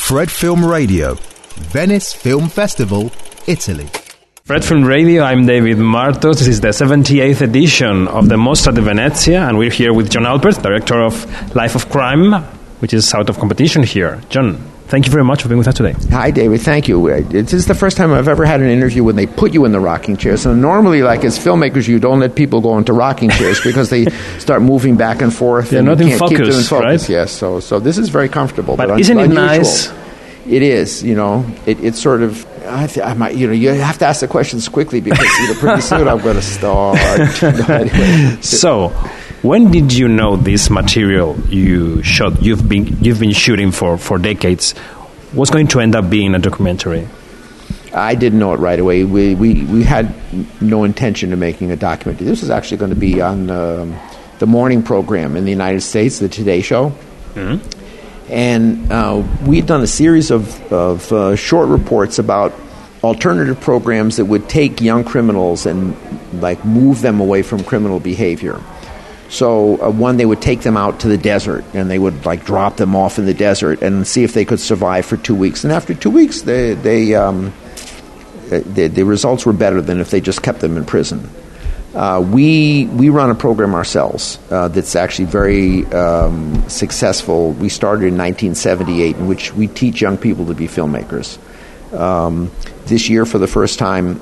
Fred Film Radio, Venice Film Festival, Italy. Fred Film Radio, I'm David Martos. This is the 78th edition of the Mostra di Venezia, and we're here with John Alpert, director of Life of Crime, which is out of competition here. John, thank you very much for being with us today. Hi, David. Thank you. This is the first time I've ever had an interview when they put you in the rocking chair. So normally, like as filmmakers, you don't let people go into rocking chairs because they start moving back and forth. They're and not you in can't keep them focus, Yes. right? So this is very comfortable. But isn't it nice? It is. It's sort of. I might. You have to ask the questions quickly because pretty soon I'm going to start. Anyway. So, when did you know this material you shot? You've been shooting for decades. Was going to end up being a documentary? I didn't know it right away. We had no intention of making a documentary. This was actually going to be on the morning program in the United States, the Today Show. Mm-hmm. And we'd done a series of short reports about alternative programs that would take young criminals and move them away from criminal behavior. So one, they would take them out to the desert and they would drop them off in the desert and see if they could survive for 2 weeks. And after 2 weeks, the results were better than if they just kept them in prison. We run a program ourselves that's actually very successful. We started in 1978, in which we teach young people to be filmmakers. This year, for the first time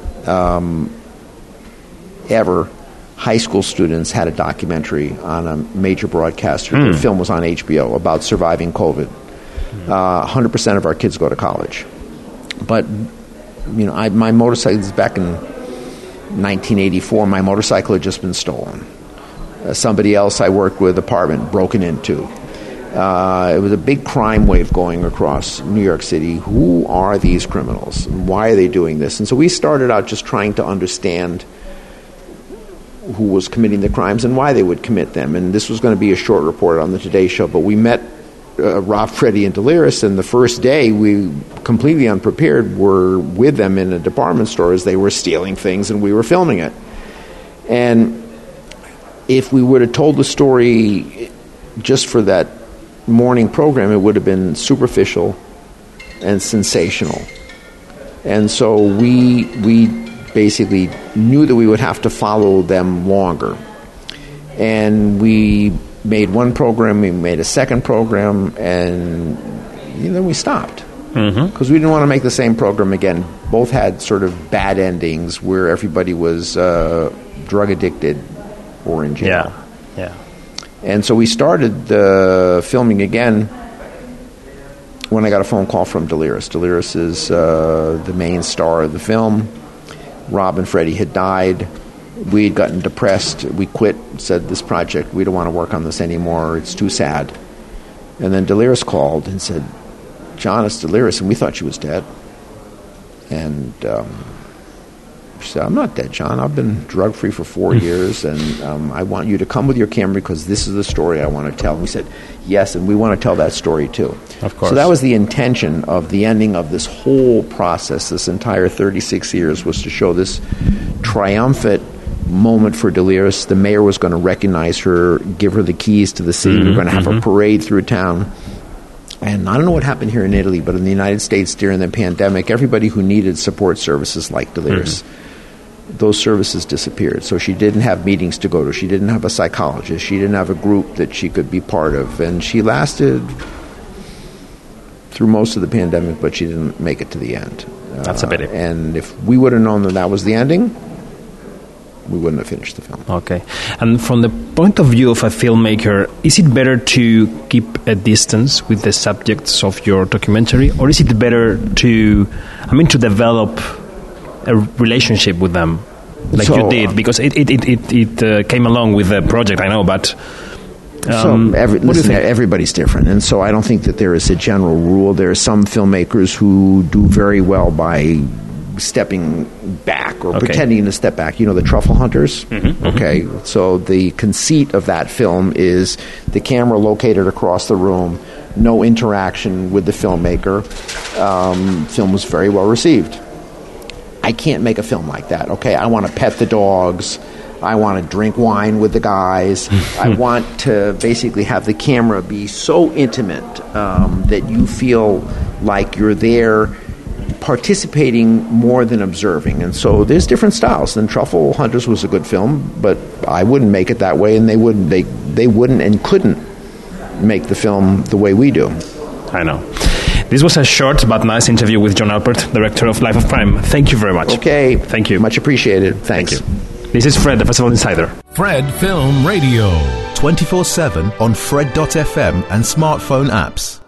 ever, high school students had a documentary on a major broadcaster. The film was on HBO about surviving COVID. 100% of our kids go to college. But, my motorcycle is back in 1984. My motorcycle had just been stolen. Somebody else I worked with, apartment broken into. It was a big crime wave going across New York City. Who are these criminals? Why are they doing this? And so we started out just trying to understand who was committing the crimes and why they would commit them. And this was going to be a short report on the Today Show. But we met Rob, Freddie, and Delirious, and the first day we, completely unprepared, were with them in a department store as they were stealing things and we were filming it. And if we would have told the story just for that morning program, it would have been superficial and sensational. And so we basically knew that we would have to follow them longer. And we made one program, we made a second program, and then we stopped. Because we didn't want to make the same program again. Both had sort of bad endings where everybody was drug addicted or in jail. Yeah. And so we started filming again when I got a phone call from Delirious. Delirious is the main star of the film. Rob and Freddie had died. We had gotten depressed. We quit, said, this project, we don't want to work on this anymore. It's too sad. And then Delirious called and said, John, it's Delirious. And we thought she was dead. And she said, I'm not dead, John. I've been drug-free for 4 years, and I want you to come with your camera because this is the story I want to tell. And we said, yes, and we want to tell that story too. Of course. So that was the intention of the ending of this whole process, this entire 36 years, was to show this triumphant moment for Delirious. The mayor was going to recognize her, give her the keys to the city. We were going to have a parade through town. And I don't know what happened here in Italy, but in the United States during the pandemic, everybody who needed support services like Delirious, those services disappeared. So she didn't have meetings to go to. She didn't have a psychologist. She didn't have a group that she could be part of. And she lasted through most of the pandemic, but she didn't make it to the end. That's a pity. And if we would have known that was the ending, we wouldn't have finished the film. Okay. And from the point of view of a filmmaker, is it better to keep a distance with the subjects of your documentary, or is it better to develop a relationship with them, like you did? Because it came along with the project, I know, but everybody's different, and so I don't think that there is a general rule. There are some filmmakers who do very well by stepping back or pretending to step back. The Truffle Hunters? Okay, so the conceit of that film is the camera located across the room, no interaction with the filmmaker. Film was very well received. I can't make a film like that. Okay, I want to pet the dogs. I want to drink wine with the guys. I want to basically have the camera be so intimate that you feel like you're there participating more than observing. And so there's different styles. And Truffle Hunters was a good film, but I wouldn't make it that way, and they wouldn't and couldn't make the film the way we do. I know. This was a short but nice interview with John Alpert, director of Life of Crime. Thank you very much. Okay. Thank you. Much appreciated. Thanks. Thank you. This is Fred, the Festival Insider. Fred Film Radio. 24/7 on Fred.fm and smartphone apps.